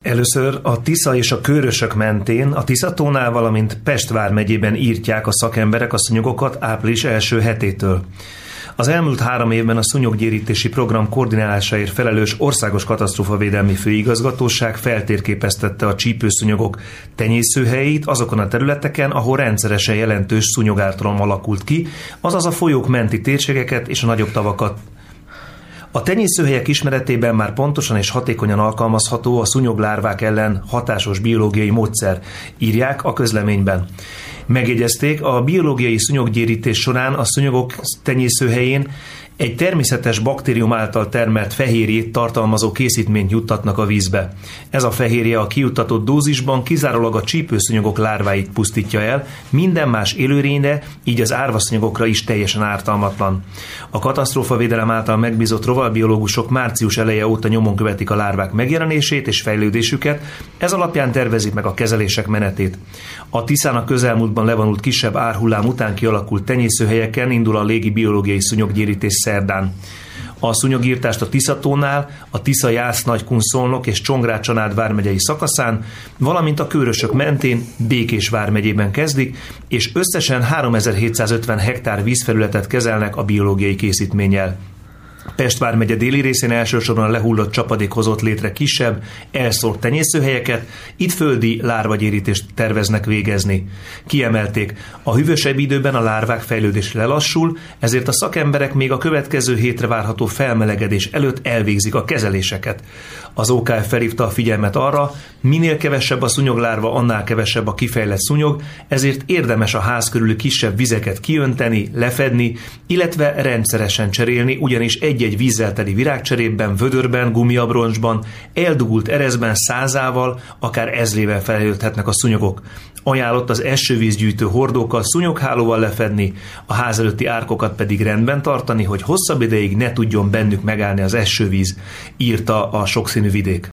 Először a Tisza és a Kőrösök mentén, a Tiszatónál, valamint Pest vármegyében írtják a szakemberek a szúnyogokat április első hetétől. Az elmúlt 3 évben a szúnyoggyérítési program koordinálásáért felelős Országos Katasztrófavédelmi Főigazgatóság feltérképeztette a csípőszúnyogok tenyészőhelyeit azokon a területeken, ahol rendszeresen jelentős szúnyogártalom alakult ki, azaz a folyók menti térségeket és a nagyobb tavakat. A tenyészőhelyek ismeretében már pontosan és hatékonyan alkalmazható a szúnyoglárvák ellen hatásos biológiai módszer, írják a közleményben. Megjegyezték, a biológiai szúnyoggyérítés során a szúnyogok tenyészőhelyén egy természetes baktérium által termelt fehérjét tartalmazó készítményt juttatnak a vízbe. Ez a fehérje a kijuttatott dózisban kizárólag a csípőszúnyogok lárváit pusztítja el, minden más élőlényre, így az árvaszúnyogokra is teljesen ártalmatlan. A katasztrófavédelem által megbízott rovarbiológusok március eleje óta nyomon követik a lárvák megjelenését és fejlődésüket, ez alapján tervezik meg a kezelések menetét. A Tiszán a közelmúltban levonult kisebb árhullám után kialakult tenyészőhelyeken indul a légi biológiai szúnyoggyérítés szerdán. A szúnyogírtást a Tiszatónál, a Tisza-Jász-Nagykun-Szolnok és Csongrád-Csanád vármegyei szakaszán, valamint a Kőrösök mentén Békés vármegyében kezdik, és összesen 3750 hektár vízfelületet kezelnek a biológiai készítménnyel. Pest vármegye déli részén elsősorban a lehullott csapadék hozott létre kisebb, elszórt tenyészőhelyeket, itt földi lárvagyérítést terveznek végezni. Kiemelték, a hűvösebb időben a lárvák fejlődés lelassul, ezért a szakemberek még a következő hétre várható felmelegedés előtt elvégzik a kezeléseket. Az OKF felhívta a figyelmet arra, minél kevesebb a szúnyoglárva, annál kevesebb a kifejlett szúnyog, ezért érdemes a ház körüli kisebb vizeket kiönteni, lefedni, illetve rendszeresen cserélni, ugyanis egy-egy vízzel teli virágcserépben, vödörben, gumiabroncsban, eldugult erezben százával, akár ezrével felölthetnek a szúnyogok. Ajánlott az esővízgyűjtő hordókkal szúnyoghálóval lefedni, a ház előtti árkokat pedig rendben tartani, hogy hosszabb ideig ne tudjon bennük megállni az esővíz, írta a Sokszínű Vidék.